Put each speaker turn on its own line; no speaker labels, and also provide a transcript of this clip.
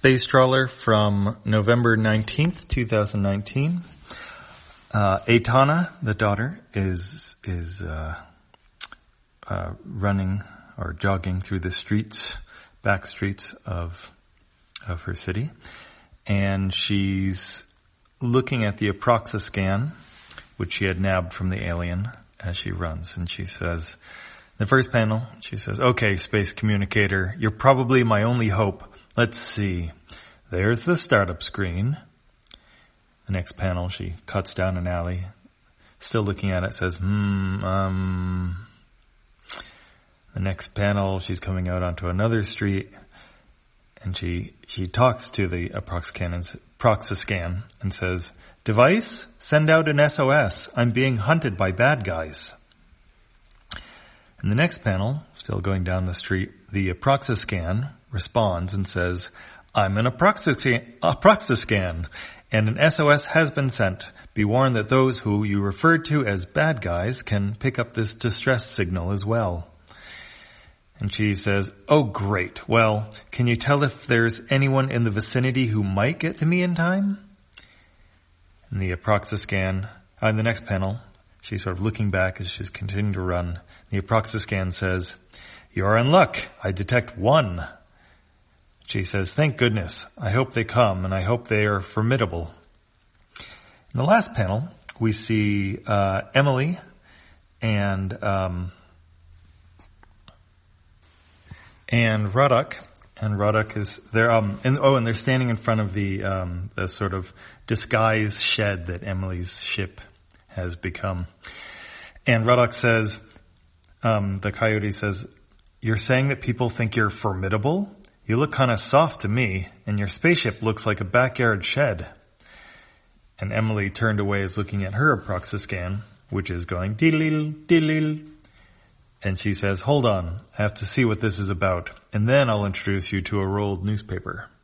Space Trawler from November 19th, 2019. Aitana, the daughter, is running or jogging through the back streets of her city. And she's looking at the Aproxa scan, which she had nabbed from the alien as she runs. And she says, the first panel, she says, "Okay, space communicator, you're probably my only hope. Let's see. There's the startup screen." The next panel, she cuts down an alley, still looking at it, says, The next panel, she's coming out onto another street, and she talks to the Aproxa scan and says, "Device, send out an SOS. I'm being hunted by bad guys." In the next panel, still going down the street, the Aproxa scan responds and says, "I'm an Aproxa scan, and an SOS has been sent. Be warned that those who you referred to as bad guys can pick up this distress signal as well." And she says, "Oh, great. Well, can you tell if there's anyone in the vicinity who might get to me in time?" And the Aproxa scan, on the next panel, she's sort of looking back as she's continuing to run. The Aproxa scan says, "You're in luck. I detect one." She says, "Thank goodness. I hope they come, and I hope they are formidable." In the last panel, we see Emily and Ruddock. And Ruddock is there, and they're standing in front of the sort of disguise shed that Emily's ship has become. And Ruddock says, the coyote says, "You're saying that people think you're formidable? You look kind of soft to me, and your spaceship looks like a backyard shed." And Emily turned away as looking at her Aproxa scan, which is going diddle diddle. And she says, "Hold on, I have to see what this is about, and then I'll introduce you to a rolled newspaper."